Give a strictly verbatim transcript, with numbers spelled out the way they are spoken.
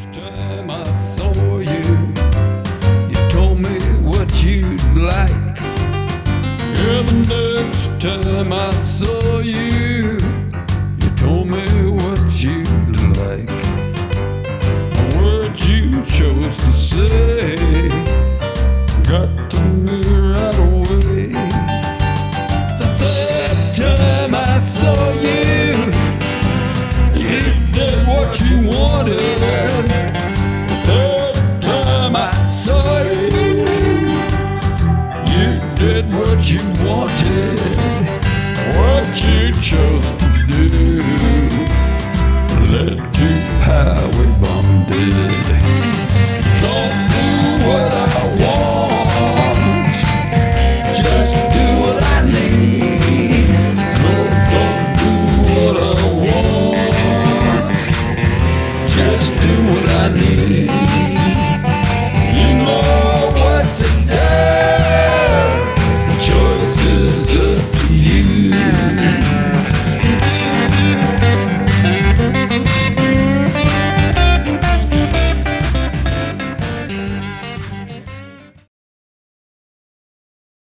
Next time I saw you, you told me what you'd like. Yeah, the next time I saw you, you told me what you'd like. The words you chose to say got to me right away. The third time I saw you, you did what you wanted. The third time I saw you, you did what you wanted. What you chose to do led to how we bonded. Don't do what I want, just do what I need. No, don't do what I want, just do what I need.